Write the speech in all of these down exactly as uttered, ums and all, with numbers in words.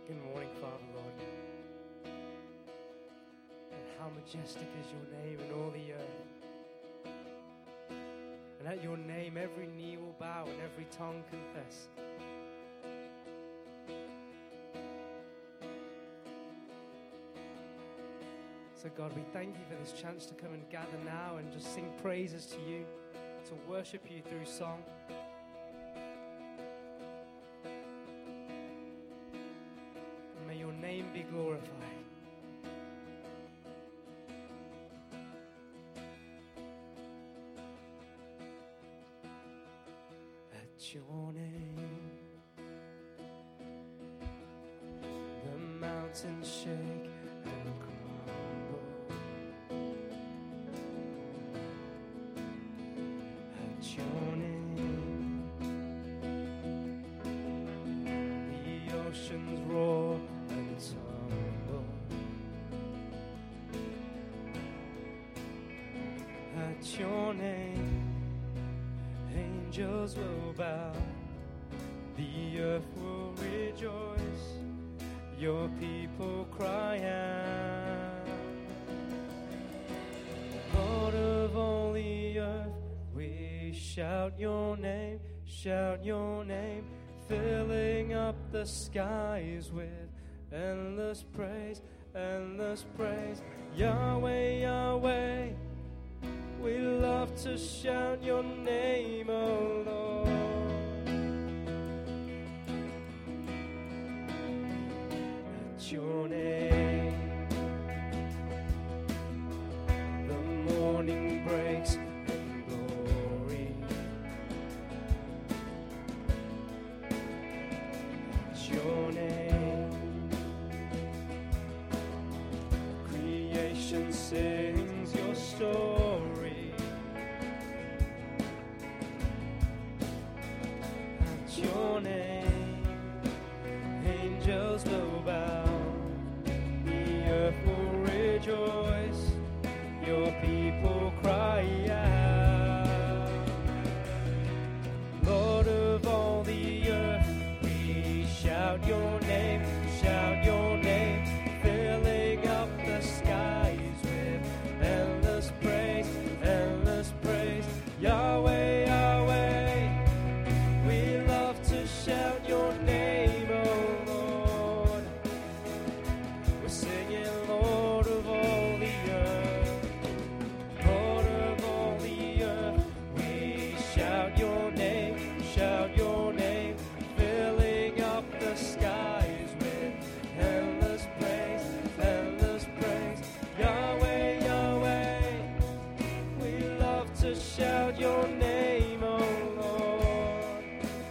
Good morning, Father, Lord. And how majestic is your name in all the earth. And at your name every knee will bow and every tongue confess. So God, we thank you for this chance to come and gather now and just sing praises to you, to worship you through song. And may your name be glorified. At your name, the mountains shake and crumble. At your name, the oceans roar and tumble. At your name, angels will bow, the earth will rejoice, your people cry out. Lord of all the earth, we shout your name, shout your name, filling up the skies with endless praise, endless praise. Yahweh, Yahweh, we love to shout your name, oh Lord. At your name, the morning breaks in glory. At your name, creation sings your story. At your name, angels will bow, the earth will rejoice, your people cry out. Lord of all the earth, we shout your name, shout your name, filling up the skies with endless praise, endless praise. Yahweh, Yahweh, we love to shout your name, oh Lord. We're singing, Lord of all the earth, Lord of all the earth, we shout your name, shout your name, filling up the skies with endless praise, endless praise. Yahweh, Yahweh, we love to shout your name, oh Lord.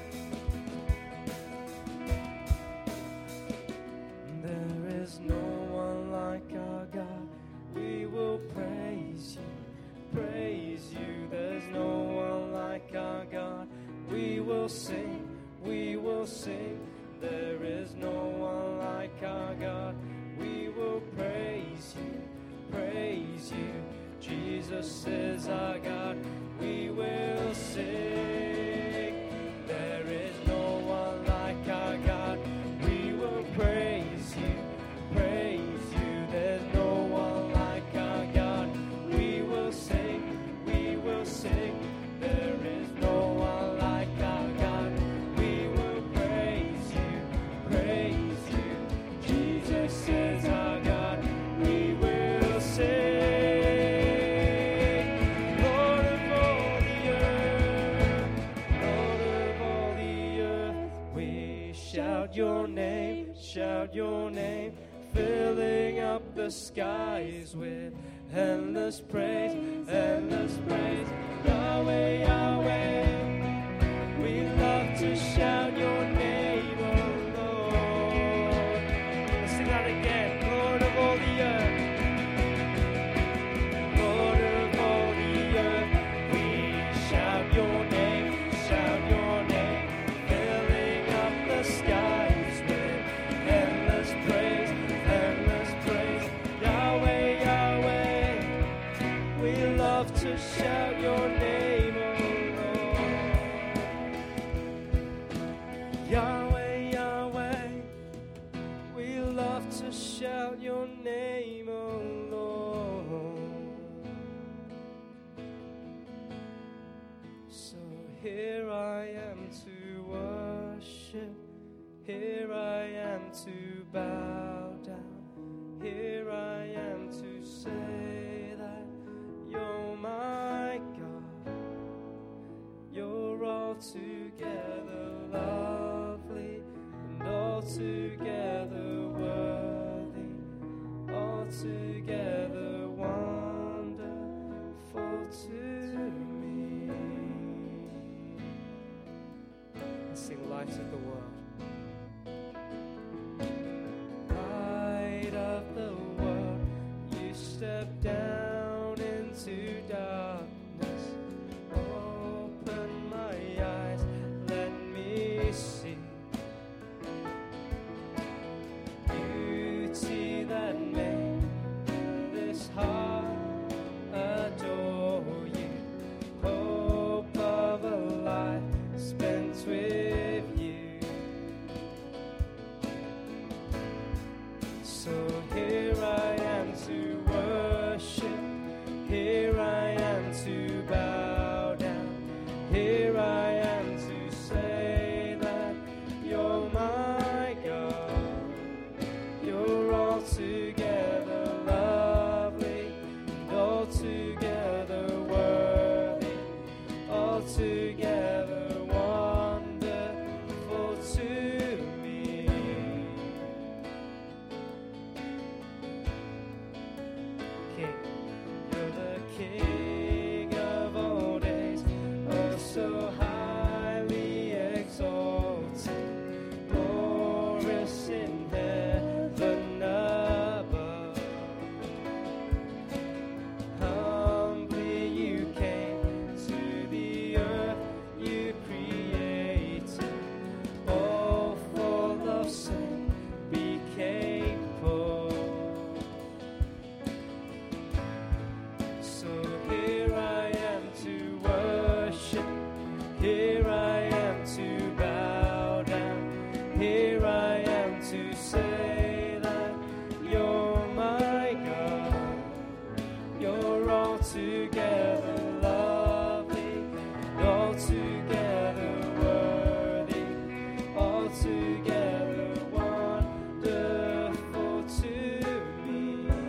There is no one like our God. We will praise you, praise you. There's no one like our God. We will sing, we will sing. There is no one like our God. We will praise you, praise you. Jesus is our God. We will sing. There is no one like our God. We will praise you, praise you. There's no one like our God. We will sing, we will sing. There is no one like our God. We will praise you, praise you. Jesus is our God. We will sing. Lord of all the earth, Lord of all the earth, we shout your name, shout your name, filling up the skies with endless praise, endless praise. Yahweh, Yahweh, we love to shout your name, oh Lord. Let's sing that again. Lord of all the earth, Lord of all the earth, we shout your name, shout your name, filling up the skies with endless praise, endless praise. Yahweh, Yahweh, we love to shout your name, oh Lord. Yahweh, Yahweh, altogether lovely, and altogether worthy, altogether wonderful to me. Let's sing Light of the World. Light of the world, you step down into darkness. Open my eyes, let me see beauty that made this heart adore you. Hope of a life spent with you. So here I am to worship, here I am to bow down, here I am to say that you're my God. You're altogether lovely, and altogether worthy, altogether wonderful to me. King, you're the King of all days, oh so highly exalted, glorious in heaven above. Humbly you came to the earth you created, all for love's sake became poor. So here I am to worship, here I am to bow down, here I am to say that you're my God. You're altogether lovely, altogether worthy, altogether wonderful to me.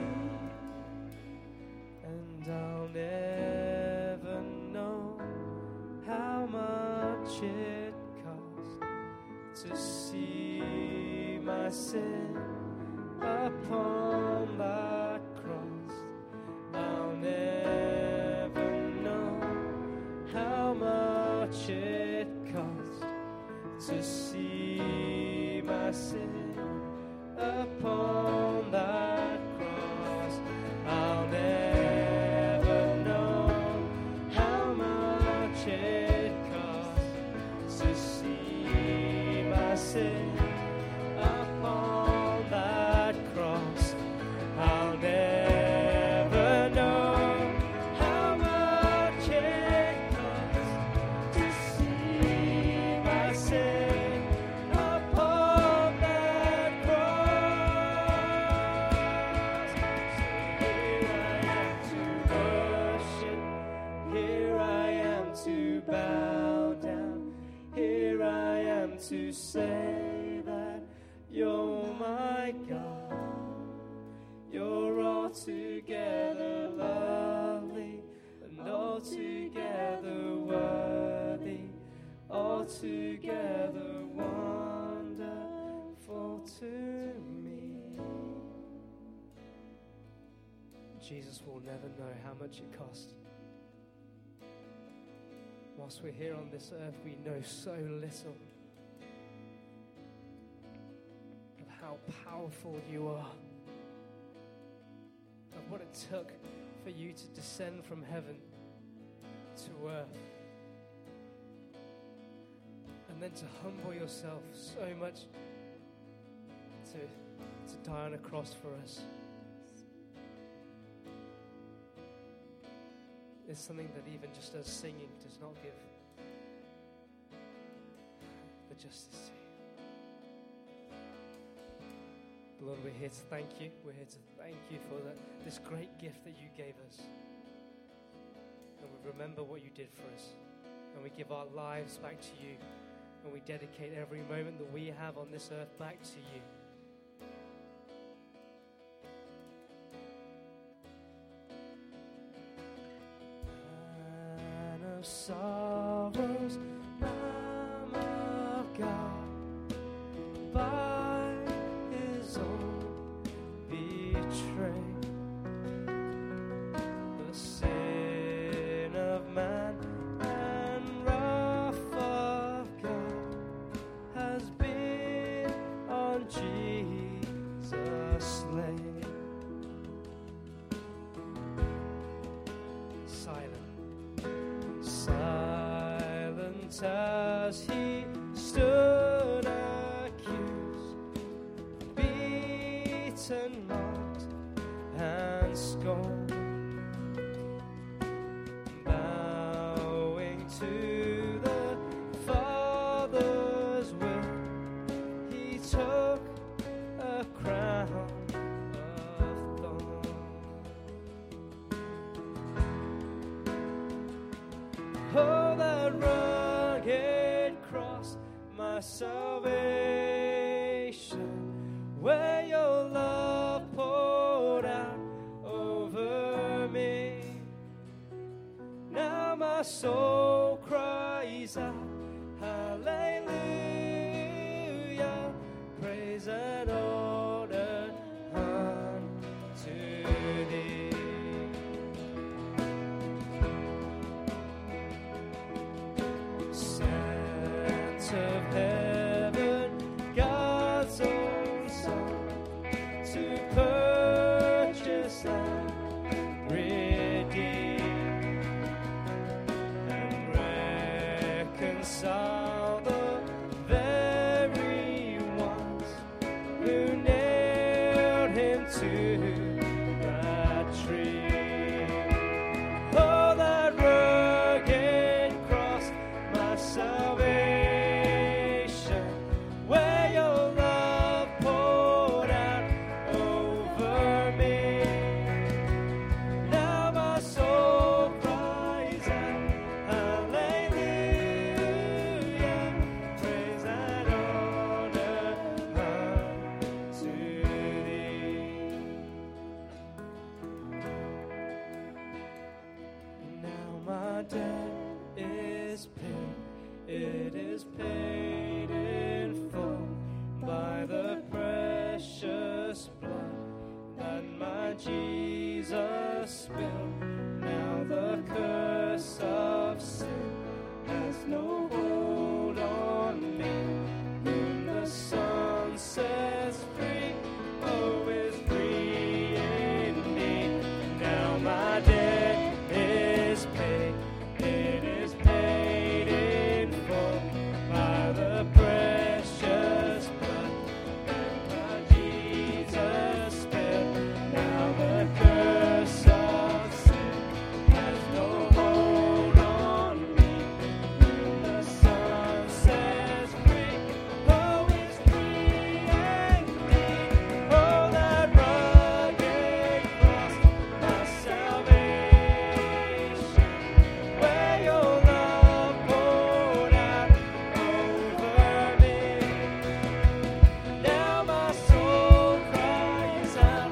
And I'll never know how much it cost to see my sin upon that cross. I'll never know how much it cost to see my sin upon that cross. I'll never know how much it cost to see my sin upon that cross. I'll never know how much it cost to see my sin upon that cross. Here I am to worship, here I am to bow down, here I am to say that you're my God. You're altogether lovely, and altogether worthy, altogether wonderful to me. Jesus will never know how much it cost. Whilst we're here on this earth, we know so little of how powerful you are, of what it took for you to descend from heaven to earth, and then to humble yourself so much to, to die on a cross for us. It's something that even just us singing does not give the justice to. Lord, we're here to thank you. We're here to thank you for the, this great gift that you gave us. And we remember what you did for us. And we give our lives back to you. And we dedicate every moment that we have on this earth back to you. Man of sorrows, God by his own betrayed. The sin of man and wrath of God has been on Jesus laid. Silent, silent as he stood accused, beaten, mocked, and scorned, bowing to the Father's will, he took a crown of thorns. Oh, that rugged cross, my salvation, where your love poured out over me. Now my soul cries out, hallelujah, praise and honor unto thee. Sent of heaven, God's own Son, to purchase and redeem and reconcile the very ones who nailed him to that tree. Oh, that rugged cross, my salvation, where your love poured out over me. Now my soul cries out, hallelujah, praise and honor unto thee. Now my debt is paid, it is paid in full by the precious blood that my Jesus spilled. Now the curse of sin has no hold on me. Whom the Son sets free, oh, is free indeed. Now my debt is paid, it is paid in full by the precious blood that my Jesus spilled. Now the curse of sin has no hold on me. Whom the Son sets free, oh, is free indeed. Oh, that rugged cross, my salvation, where your love poured out over me. Now my soul cries out,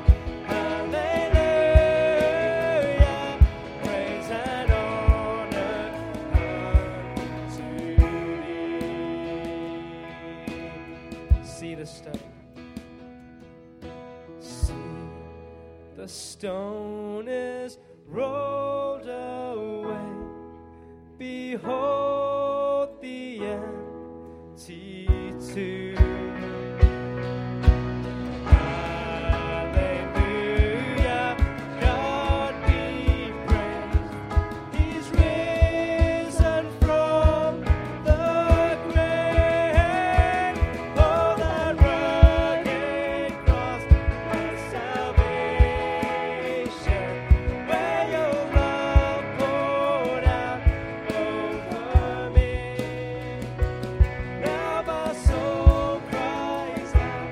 hallelujah, praise and honor unto thee. See the stone. See, the stone is rolled away. Behold the empty tomb. Hallelujah, God be praised. He's risen from the grave. Oh, that rugged cross, my salvation, where your love poured out over me. Now my soul cries out,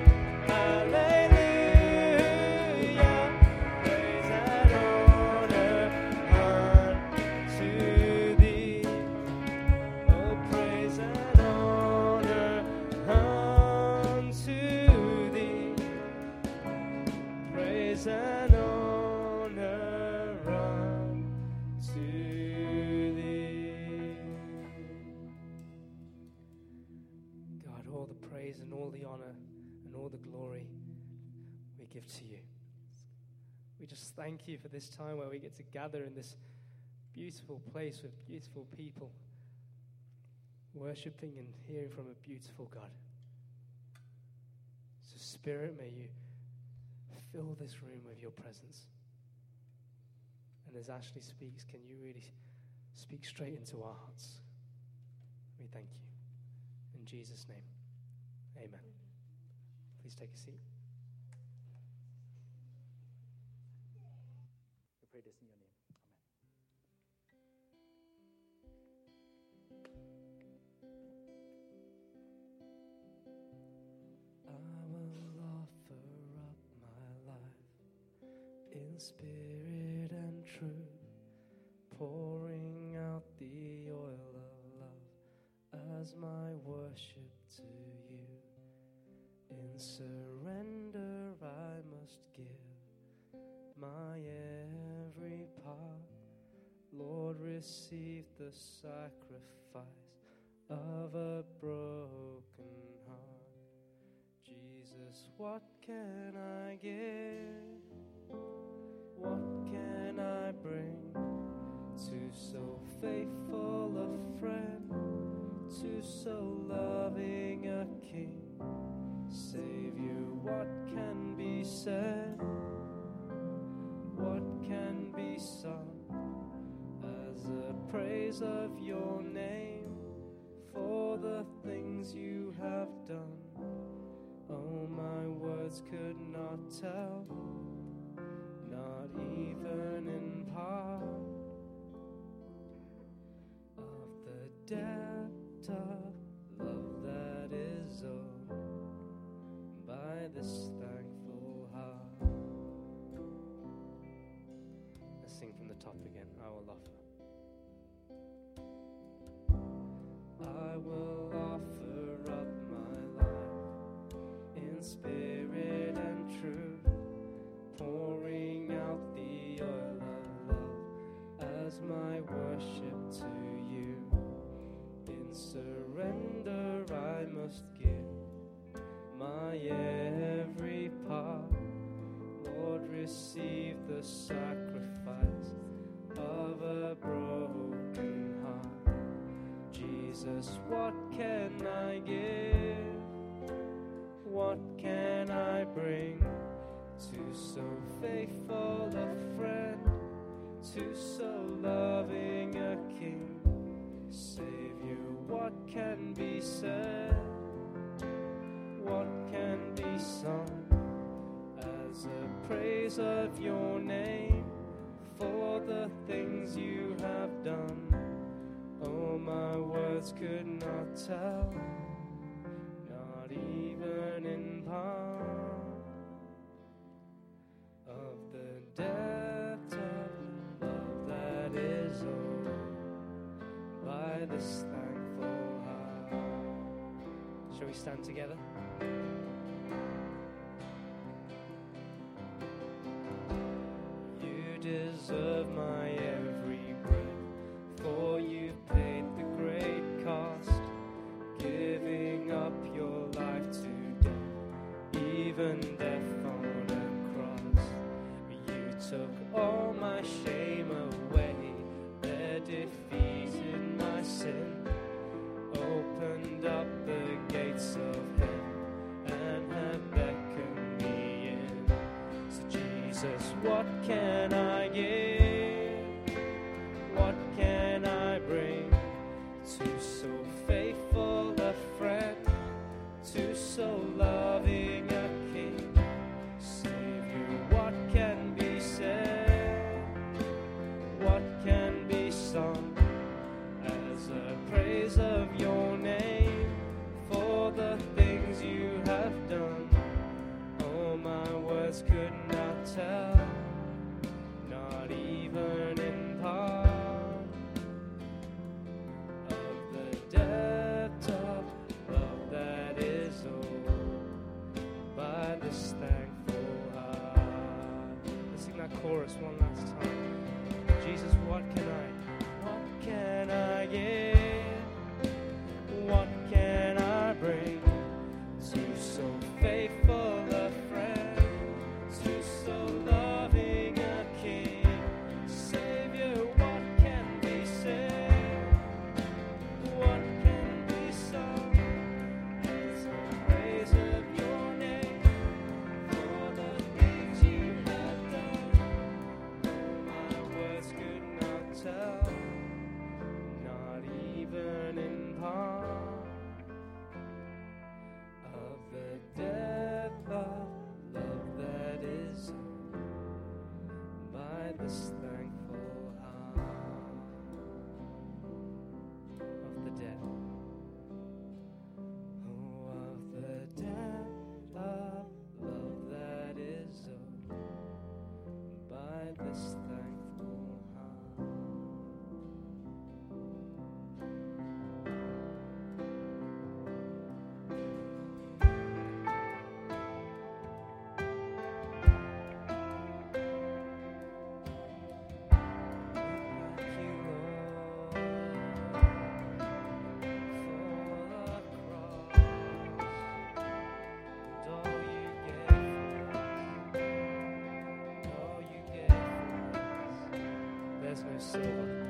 hallelujah, praise and honor unto thee. Oh, praise and honor unto thee. Praise and honor unto thee. God, all the praise and all the honor and all the glory we give to you. We just thank you for this time where we get to gather in this beautiful place with beautiful people, worshiping and hearing from a beautiful God. So Spirit, may you fill this room with your presence. And as Ashley speaks, can you really speak straight into our hearts? We thank you. In Jesus' name, amen. Please take a seat. We pray this in your name. In spirit and truth, pouring out the oil of love as my worship to you. In surrender I must give my every part. Lord, receive the sacrifice of a broken heart. Jesus, what can I give? What can I bring to so faithful a friend, to so loving a King? Savior, what can be said? What can be sung as a praise of your name for the things you have done? Oh, my words could not tell, not even in part, of the depth of love that is owed by this thankful heart. Let's sing from the top again. I will offer. I will offer up my life in spirit and truth, pouring out the oil of love as my worship to you. In surrender I must give my every part. Lord, receive the sacrifice of a broken heart. Jesus, what can I give? What can I bring to so faithful a friend, to so loving a King? Savior, what can be said? What can be sung as a praise of your name for the things you have done? Oh, my words could not tell, not even in part, of the depth of love that is owed by this thankful heart. Shall we stand together? You deserve my every breath, for you've paid the great cost, giving up your life to death, even death on a cross. You took all my shame away, there defeated my sin, opened up the gates of heaven and have beckoned me in. So Jesus, what can I give? What can I bring to so faithful a friend, to so loving a King? Savior, what can be said? What can be sung as a praise of your name for the things you have done? Oh, my words could not tell, not even in part, of the depth of love that is owed by this thankful heart. Let's sing that chorus one last time. Jesus, what can I, what can I give? What can I bring there's no silver.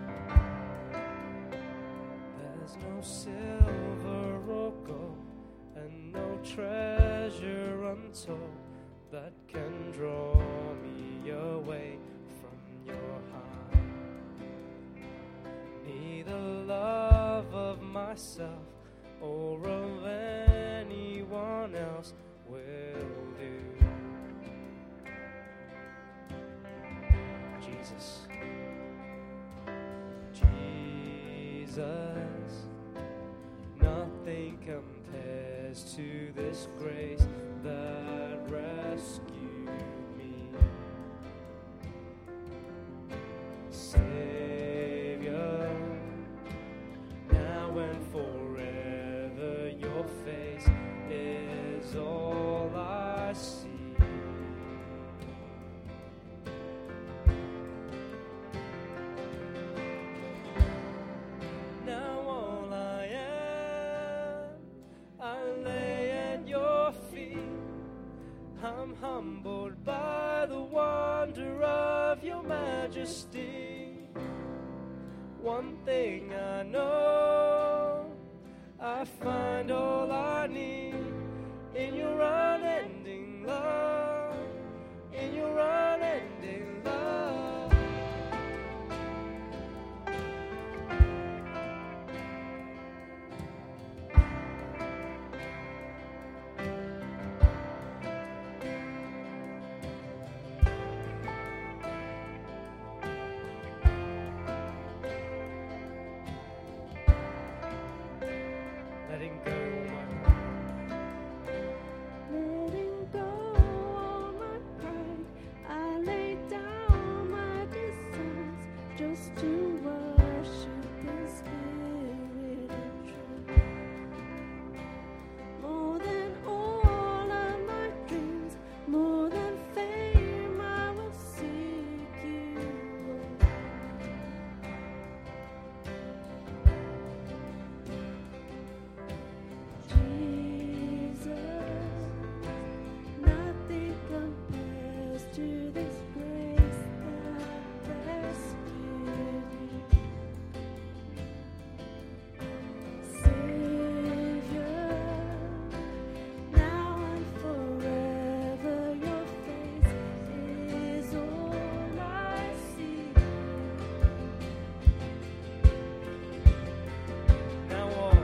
There's no silver or gold, and no treasure untold that can draw me away from your heart. Neither love of myself or of anyone else will do. Jesus, Jesus, nothing compares to this grace that rescued me. Savior, now and forever your face is all I see. Now all I am, I lay at your feet. I'm humbled by the wonder of your majesty. One thing I know, I find all I need in your unending love, in your unending love. Letting go my Letting go all my pride, I lay down my desires just to worship in spirit and truth. More than all of my dreams, more than fame, I will seek you, Lord. Jesus, nothing compares to this grace that rescued me. Savior, now and forever your face is all I see. now all.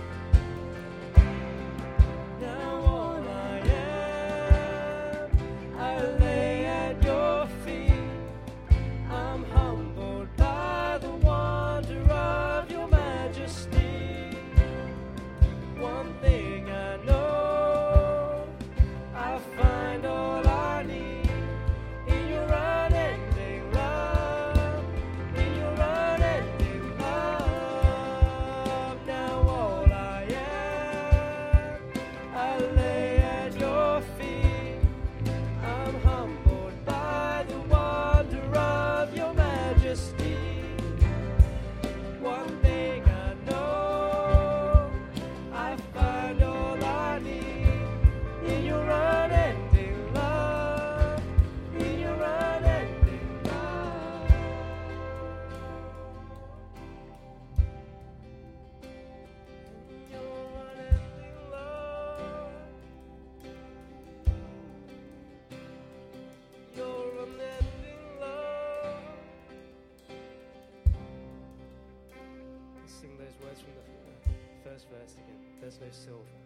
Now all I am, I lay at your feet. I'm humbled by the wonder of your majesty. One thing I know, I find all I need in your unending love, in your unending love. Now all I am, I lay at your feet. I'm humbled by the wonder of your majesty. One thing I know, I find all I need in your unending love, in your unending love. In your unending love, your unending love. Let's sing those words from the first verse again. There's no silver.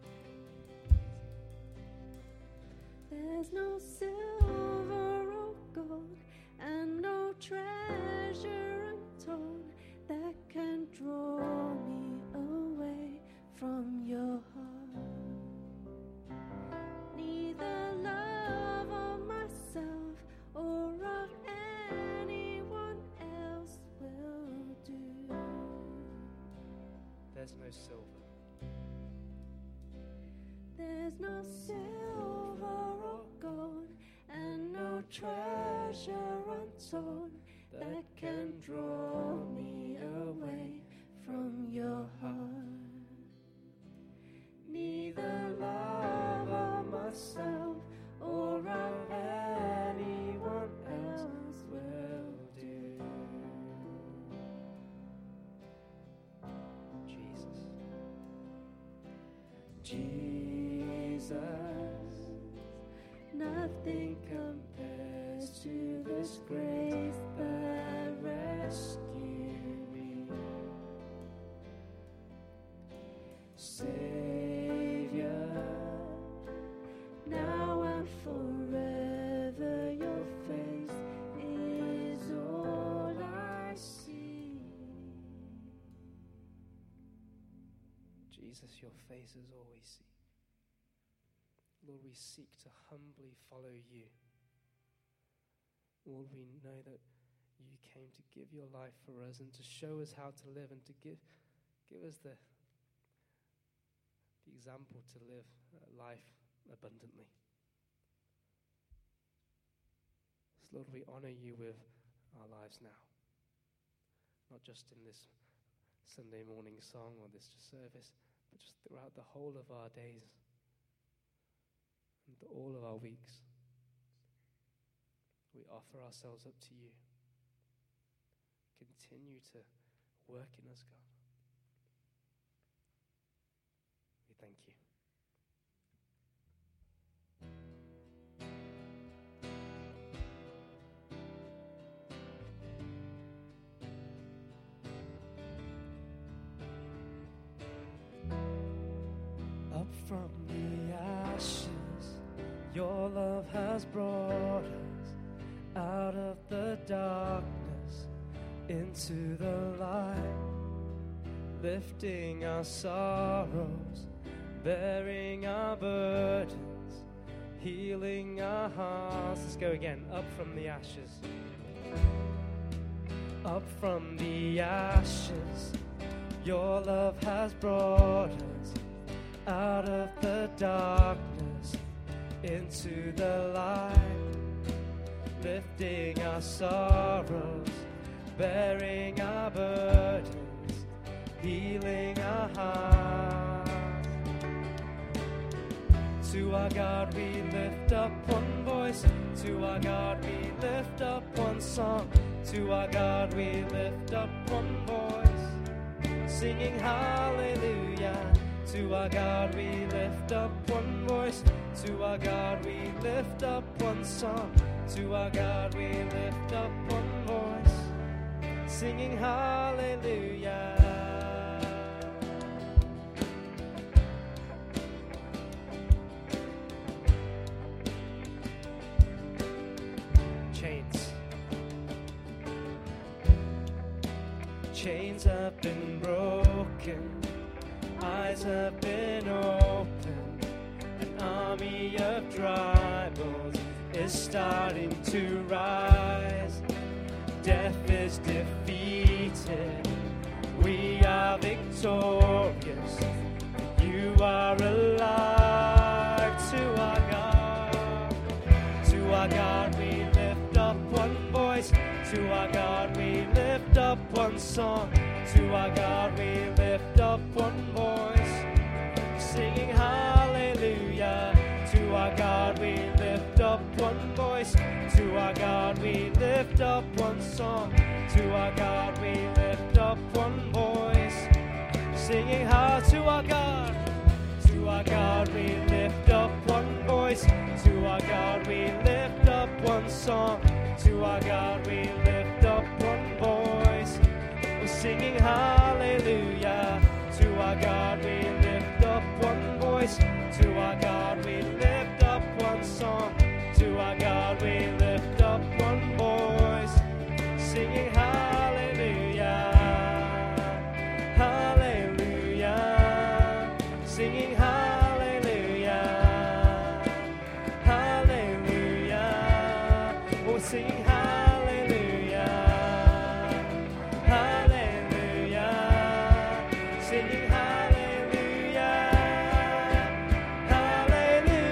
There's no silver or gold, and no treasure untold that can draw me away from your heart. Neither love of myself or of anyone else will do. There's no silver. There's no silver or gold, and no treasure untold that can draw me away from your heart. Neither love of myself or of anyone else will do. Jesus, Nothing compares to this grace that rescued me. Savior, Now and forever your face is all I see. Jesus, your face is all we see. Lord, we seek to humbly follow you. Lord, we know that you came to give your life for us and to show us how to live and to give, give us the, the example to live uh, life abundantly. So Lord, we honor you with our lives now, not just in this Sunday morning song or this service, but just throughout the whole of our days and all of our weeks. We offer ourselves up to you. Continue to work in us, God. We thank you. Up from the ashes, your love has brought us out of the darkness into the light, lifting our sorrows, bearing our burdens, healing our hearts. Let's go again. Up from the ashes. Up from the ashes, your love has brought us out of the darkness into the light, lifting our sorrows, bearing our burdens, healing our hearts. To our God we lift up one voice, to our God we lift up one song, to our God we lift up one voice, singing hallelujah. To our God we lift up one voice, to our God we lift up one song, to our God we lift up one voice, singing hallelujah. Chains. Chains have been broken, eyes have been opened, an army of dry bones is starting to rise. Death is defeated, we are victorious, you are alive. To our God, to our God we lift up one voice, to our God we lift up one song, to our God we lift up one voice, singing hallelujah. To our God we lift up one voice, to our God we lift up one song, to our God we lift up one voice, singing how. To our God, to our God we lift up one voice, to our God we lift up one song, to our God we lift up one voice, we're singing hallelujah. To our God we lift up one voice, to our God we lift up one song, to our God we lift up one voice, singing hallelujah, hallelujah, singing hallelujah, hallelujah, oh singing hallelujah, hallelujah, singing hallelujah, hallelujah.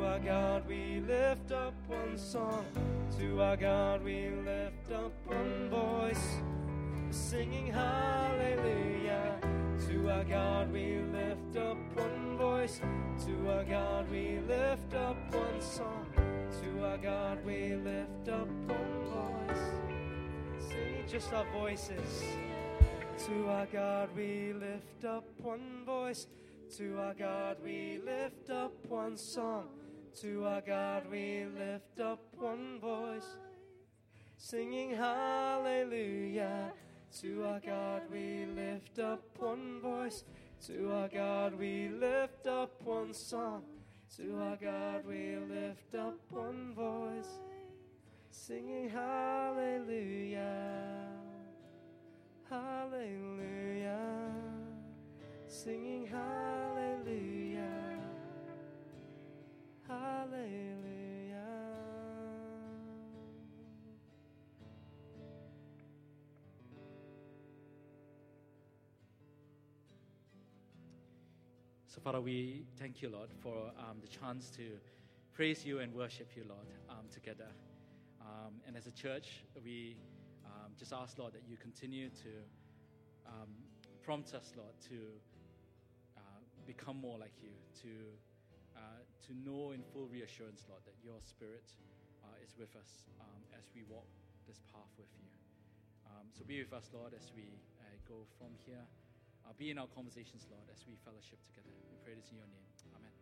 our God we lift up one song. To our God we lift up one voice, singing hallelujah. To our God we lift up one voice. To our God we lift up one song. To our God we lift up one voice. Sing just our voices. To our God we lift up one voice. To our God we lift up one song. To our God we lift up one voice, singing hallelujah. To our God we lift up one voice. To our God we lift up one song. To our God we lift up one voice, singing hallelujah. Hallelujah. Singing hallelujah. Hallelujah. So, Father, we thank you, Lord, for um, the chance to praise you and worship you, Lord, um, together. Um, and as a church, we um, just ask, Lord, that you continue to um, prompt us, Lord, to uh, become more like you, to uh, to know in full reassurance, Lord, that your Spirit uh, is with us um, as we walk this path with you. Um, so be with us, Lord, as we uh, go from here. Uh, be in our conversations, Lord, as we fellowship together. We pray this in your name. Amen.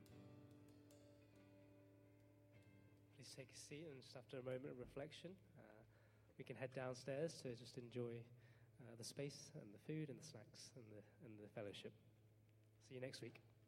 Please take a seat, and just after a moment of reflection, uh, we can head downstairs to just enjoy uh, the space and the food and the snacks and the, and the fellowship. See you next week.